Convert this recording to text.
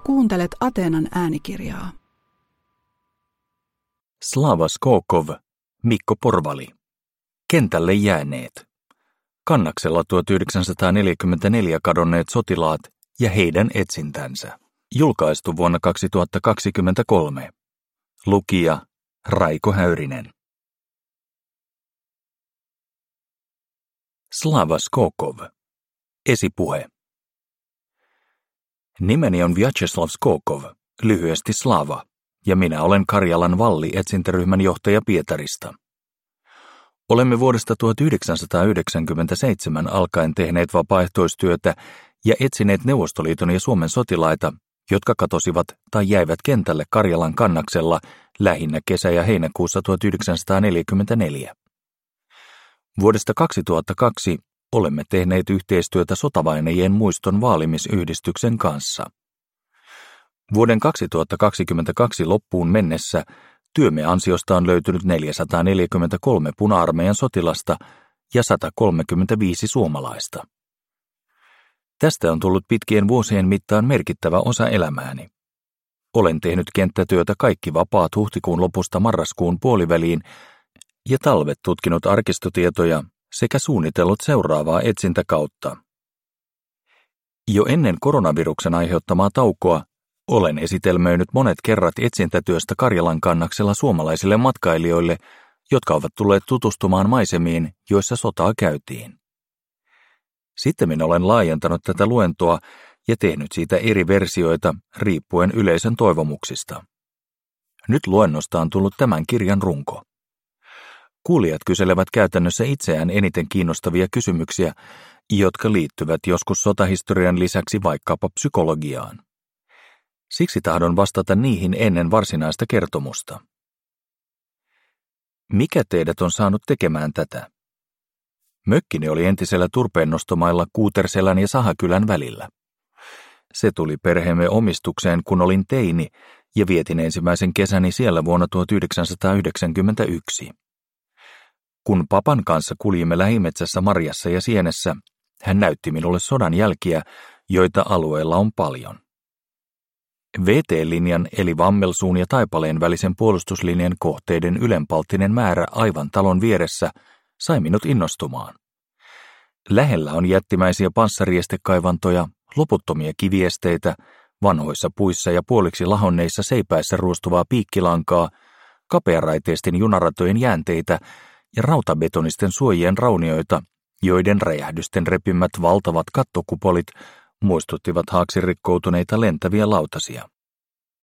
Kuuntelet Ateenan äänikirjaa. Slava Skokov, Mikko Porvali. Kentälle jääneet. Kannaksella 1944 kadonneet sotilaat ja heidän etsintänsä. Julkaistu vuonna 2023. Lukija Raiko Häyrinen. Slava Skokov. Esipuhe. Nimeni on Vyacheslav Skokov, lyhyesti Slava, ja minä olen Karjalan Valli-etsintäryhmän johtaja Pietarista. Olemme vuodesta 1997 alkaen tehneet vapaaehtoistyötä ja etsineet Neuvostoliiton ja Suomen sotilaita, jotka katosivat tai jäivät kentälle Karjalan Kannaksella lähinnä kesä- ja heinäkuussa 1944. Vuodesta 2002 olemme tehneet yhteistyötä sotavainajien muiston vaalimisyhdistyksen kanssa. Vuoden 2022 loppuun mennessä työmme ansiosta on löytynyt 443 puna-armeijan sotilasta ja 135 suomalaista. Tästä on tullut pitkien vuosien mittaan merkittävä osa elämääni. Olen tehnyt kenttätyötä kaikki vapaat huhtikuun lopusta marraskuun puoliväliin ja talvet tutkinut arkistotietoja sekä suunnitellut seuraavaa etsintäkautta. Jo ennen koronaviruksen aiheuttamaa taukoa olen esitelmöinyt monet kerrat etsintätyöstä Karjalan Kannaksella suomalaisille matkailijoille, jotka ovat tulleet tutustumaan maisemiin, joissa sotaa käytiin. Sittemmin olen laajentanut tätä luentoa ja tehnyt siitä eri versioita riippuen yleisön toivomuksista. Nyt luennosta on tullut tämän kirjan runko. Kuulijat kyselevät käytännössä itseään eniten kiinnostavia kysymyksiä, jotka liittyvät joskus sotahistorian lisäksi vaikkapa psykologiaan. Siksi tahdon vastata niihin ennen varsinaista kertomusta. Mikä teidät on saanut tekemään tätä? Mökkini oli entisellä turpeennostomailla Kuuterselän ja Sahakylän välillä. Se tuli perheemme omistukseen, kun olin teini, ja vietin ensimmäisen kesäni siellä vuonna 1991. Kun papan kanssa kuljimme lähimetsässä marjassa ja sienessä, hän näytti minulle sodan jälkiä, joita alueella on paljon. VT-linjan eli Vammelsuun ja Taipaleen välisen puolustuslinjan kohteiden ylenpalttinen määrä aivan talon vieressä sai minut innostumaan. Lähellä on jättimäisiä panssariestekaivantoja, loputtomia kiviesteitä, vanhoissa puissa ja puoliksi lahonneissa seipäissä ruostuvaa piikkilankaa, kapearaiteisten junaratojen jäänteitä ja rautabetonisten suojien raunioita, joiden räjähdysten repimät valtavat kattokupolit muistuttivat haaksirikkoutuneita lentäviä lautasia.